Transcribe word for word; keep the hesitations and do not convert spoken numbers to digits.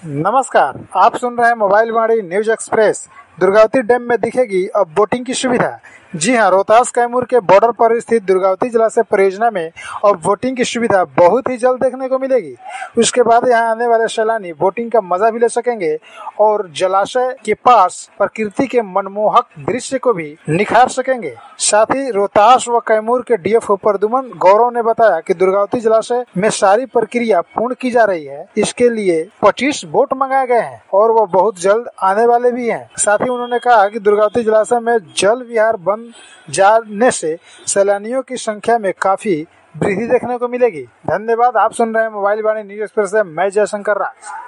नमस्कार, आप सुन रहे हैं mobile Vaani news express. Durgavati dam में दिखेगी अब बोटिंग की सुविधा। जी हां, रोहतास कैमूर के बॉर्डर पर स्थित दुर्गावती जलाशय परियोजना में अब बोटिंग की सुविधा बहुत ही जल्द देखने को मिलेगी। उसके बाद यहां आने वाले सैलानी बोटिंग का मजा भी ले सकेंगे और जलाशय के पास प्रकृति के मनमोहक दृश्य को भी निखार सकेंगे। साथ ही रोहतास व कैमूर के डीएफओ प्रद्युमन गौरव ने बताया कि दुर्गावती जलाशय में सारी प्रक्रिया पूर्ण की जा रही है। इसके लिए पच्चीस बोट मंगाए गए हैं और वो बहुत जल्द आने वाले भी हैं। साथ ही उन्होंने कहा कि दुर्गावती जलाशय में जल विहार बन जाने से सैलानियों की संख्या में काफी वृद्धि देखने को मिलेगी। धन्यवाद। आप सुन रहे हैं मोबाइल वाणी न्यूज एक्सप्रेस से, मैं जयशंकर राज।